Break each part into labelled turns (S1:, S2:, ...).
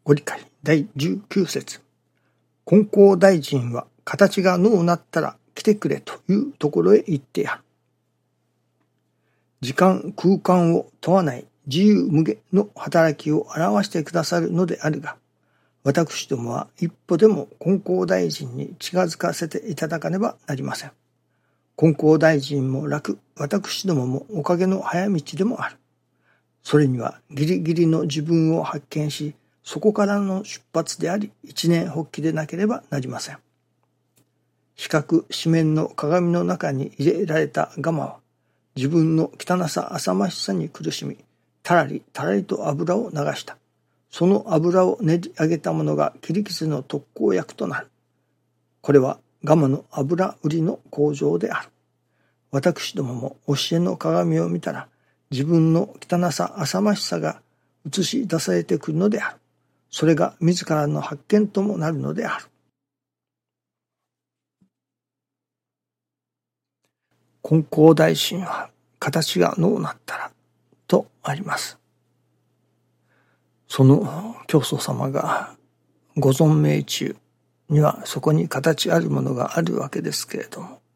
S1: ご理解第19節。金光大臣は形がのうなったら来てくれというところへ行ってやる。時間空間を問わない自由無下の働きを表してくださるのであるが、私どもは一歩でも金光大臣に近づかせていただかねばなりません。金光大臣も楽、私どももおかげの早道でもある。それにはギリギリの自分を発見し、そこからの出発であり、一念発起でなければなりません。四角四面の鏡の中に入れられたガマは、自分の汚さ浅ましさに苦しみ、たらりたらりと油を流した。その油を練り上げたものが切り傷の特効薬となる。これはガマの油売りの工場である。私どもも教えの鏡を見たら、自分の汚さ浅ましさが映し出されてくるのである。それが自らの発見ともなるのである。金光大臣は形がのうなったらとあります。その教祖様がご存命中にはそこに形あるものがあるわけですけれども、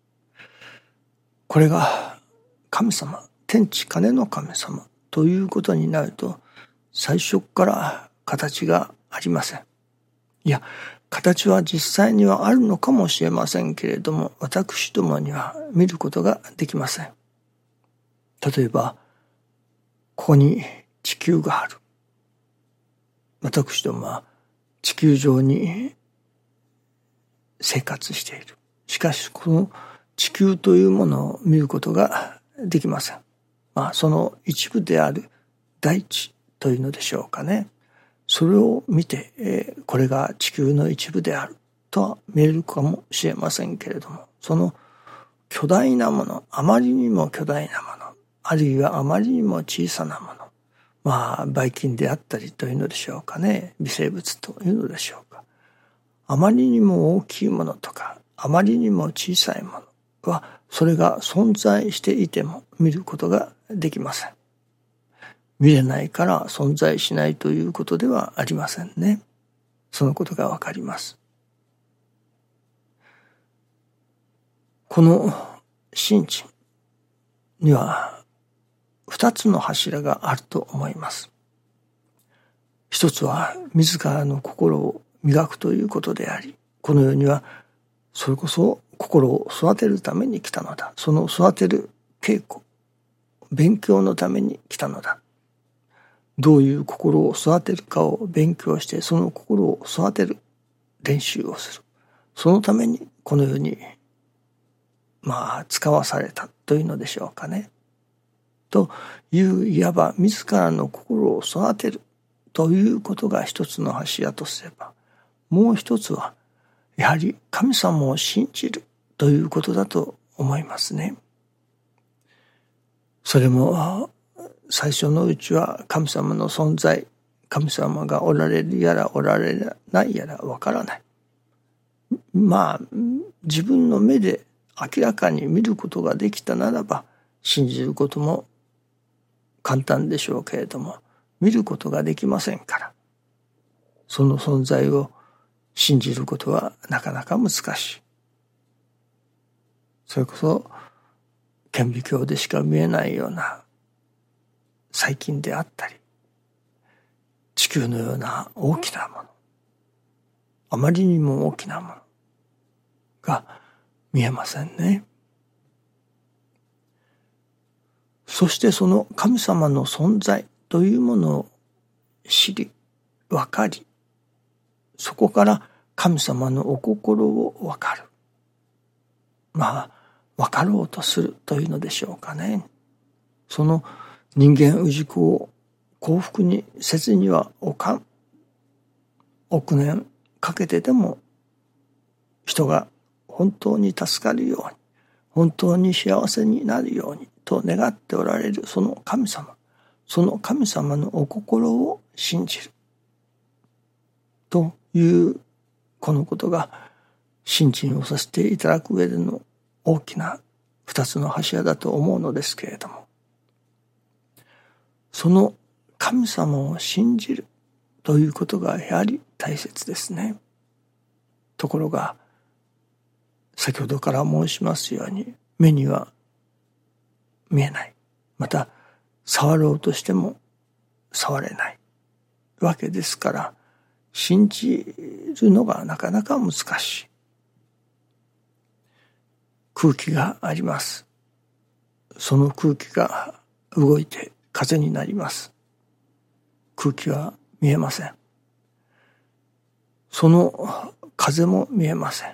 S1: これが神様、天地金の神様ということになると、最初から形がありません。いや、形は実際にはあるのかもしれませんけれども、私どもには見ることができません。例えば、ここに地球がある。私どもは地球上に生活している。しかし、この地球というものを見ることができません。その一部である大地というのでしょうかね。それを見て、これが地球の一部であるとは見えるかもしれませんけれども、その巨大なもの、あまりにも巨大なもの、あるいはあまりにも小さなもの、ばい菌であったりというのでしょうかね、微生物というのでしょうか。あまりにも大きいものとか、あまりにも小さいものは、それが存在していても見ることができません。見れないから存在しないということではありませんね。そのことがわかります。この心地には二つの柱があると思います。一つは自らの心を磨くということであり、この世にはそれこそ心を育てるために来たのだ。その育てる稽古、勉強のために来たのだ。どういう心を育てるかを勉強して、その心を育てる練習をする。そのためにこの世に使わされたというのでしょうかね。といういわば自らの心を育てるということが一つの柱とすれば、もう一つはやはり神様を信じるということだと思いますね。それも最初のうちは神様の存在、神様がおられるやらおられないやらわからない。自分の目で明らかに見ることができたならば信じることも簡単でしょうけれども、見ることができませんから、その存在を信じることはなかなか難しい。それこそ顕微鏡でしか見えないような細菌であったり、地球のような大きなもの、あまりにも大きなものが見えませんね。そしてその神様の存在というものを知り、分かり、そこから神様のお心を分かる。分かろうとするというのでしょうかね。その人間氏子を幸福にせずにはおかん。億年かけてでも人が本当に助かるように、本当に幸せになるようにと願っておられるその神様、その神様のお心を信じるというこのことが信心をさせていただく上での大きな二つの柱だと思うのですけれども、その神様を信じるということがやはり大切ですね。ところが、先ほどから申しますように、目には見えない。また、触ろうとしても触れないわけですから、信じるのがなかなか難しい。空気があります。その空気が動いて風になります。空気は見えません。その風も見えません。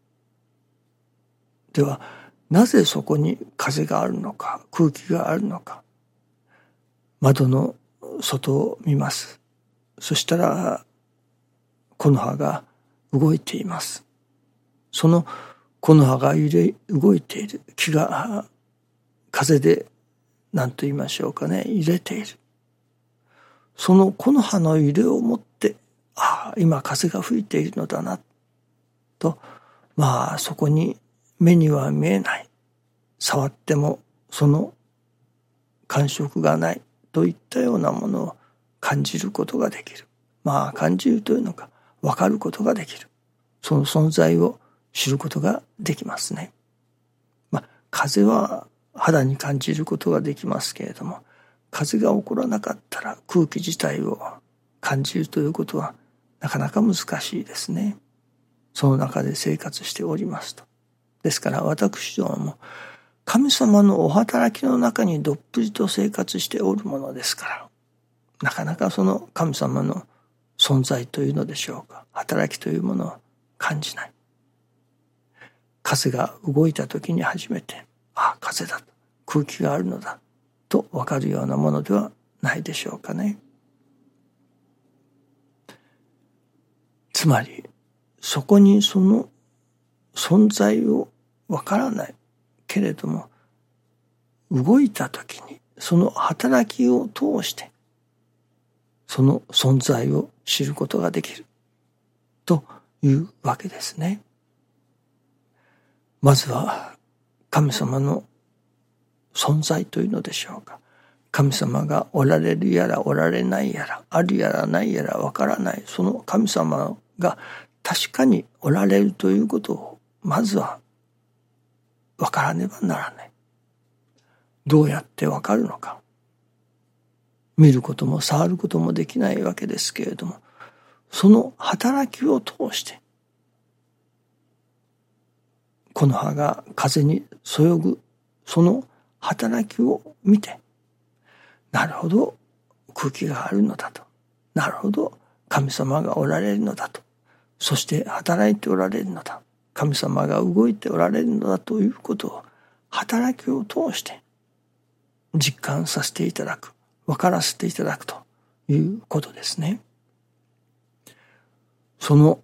S1: では、なぜそこに風があるのか、空気があるのか。窓の外を見ます。そしたら、木の葉が動いています。その木の葉が動いている。木が風で何と言いましょうかね、揺れている。その木の葉の揺れをもって、今風が吹いているのだなと、そこに目には見えない、触ってもその感触がないといったようなものを感じることができる。感じるというのか、分かることができる。その存在を知ることができますね。風は肌に感じることができますけれども、風が起こらなかったら空気自体を感じるということはなかなか難しいですね。その中で生活しておりますと。ですから私どもも神様のお働きの中にどっぷりと生活しておるものですから、なかなかその神様の存在というのでしょうか、働きというものを感じない。風が動いた時に初めて、風だと、空気があるのだと分かるようなものではないでしょうかね。つまりそこにその存在を分からないけれども、動いた時にその働きを通してその存在を知ることができるというわけですね。まずは神様の存在というのでしょうか。神様がおられるやらおられないやら、あるやらないやらわからない、その神様が確かにおられるということをまずはわからねばならない。どうやってわかるのか。見ることも触ることもできないわけですけれども、その働きを通して木の葉が風にそよぐその働きを見て、なるほど空気があるのだと、なるほど神様がおられるのだと、そして働いておられるのだ、神様が動いておられるのだということを働きを通して実感させていただく、分からせていただくということですね。その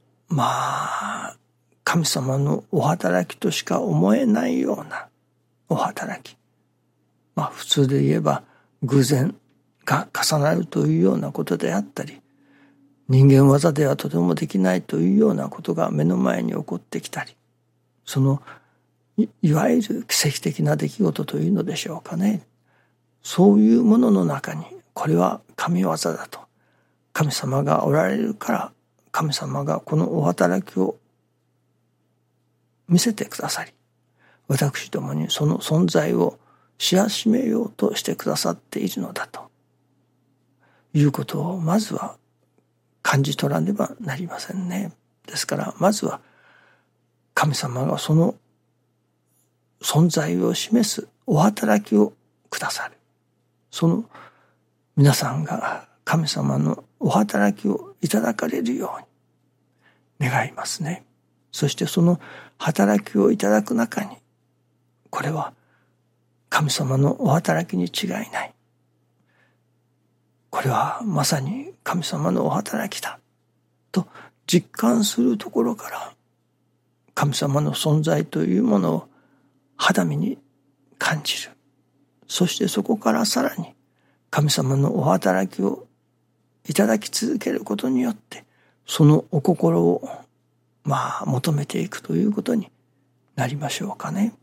S1: 神様のお働きとしか思えないようなお働き、普通で言えば偶然が重なるというようなことであったり、人間技ではとてもできないというようなことが目の前に起こってきたり、その いわゆる奇跡的な出来事というのでしょうかね。そういうものの中に、これは神業だと、神様がおられるから神様がこのお働きを見せてくださり、私どもにその存在を知らしめようとしてくださっているのだということをまずは感じ取らねばなりませんね。ですからまずは神様がその存在を示すお働きをくださる。その皆さんが神様のお働きをいただかれるように願いますね。そしてその働きをいただく中に、これは神様のお働きに違いない。これはまさに神様のお働きだと実感するところから、神様の存在というものを肌身に感じる。そしてそこからさらに神様のお働きをいただき続けることによって、そのお心を求めていくということになりましょうかね。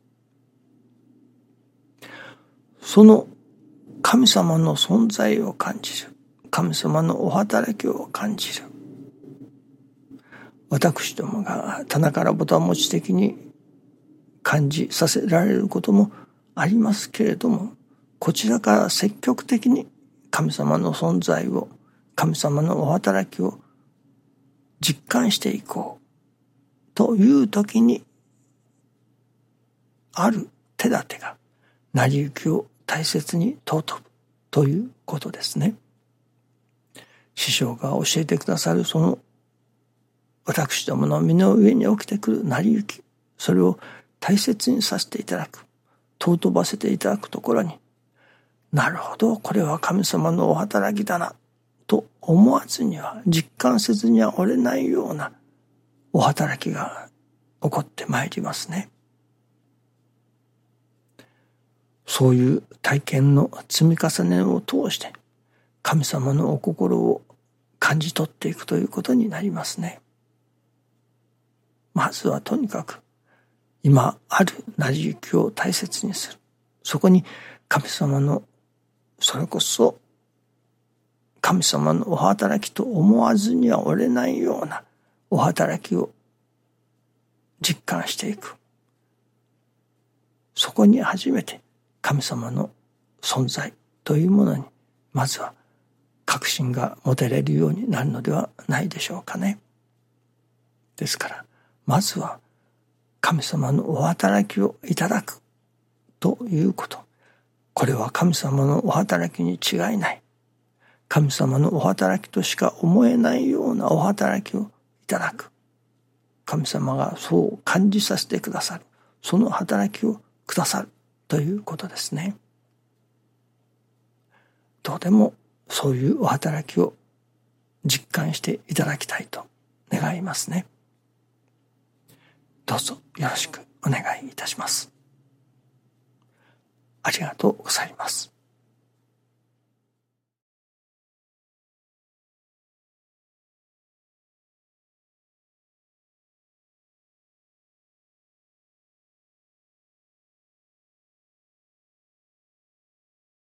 S1: その神様の存在を感じる、 神様のお働きを感じる。私どもが棚からぼたもち的に感じさせられることもありますけれども、こちらから積極的に神様の存在を、神様のお働きを実感していこうという時に、ある手立てが成り行きを大切に尊ぶということですね。師匠が教えてくださるその私どもの身の上に起きてくる成り行き、それを大切にさせていただく、尊ばせていただくところに、なるほど、これは神様のお働きだなと思わずには、実感せずにはおれないようなお働きが起こってまいりますね。そういう体験の積み重ねを通して神様のお心を感じ取っていくということになりますね。まずはとにかく今ある成り行きを大切にする。そこに神様の、それこそ神様のお働きと思わずにはおれないようなお働きを実感していく。そこに初めて神様の存在というものにまずは確信が持てれるようになるのではないでしょうかね。ですからまずは神様のお働きをいただくということ、これは神様のお働きに違いない、神様のお働きとしか思えないようなお働きをいただく、神様がそう感じさせてくださる、その働きをくださるということですね。どうでもそういうお働きを実感していただきたいと願いますね。どうぞよろしくお願いいたします。ありがとうございます。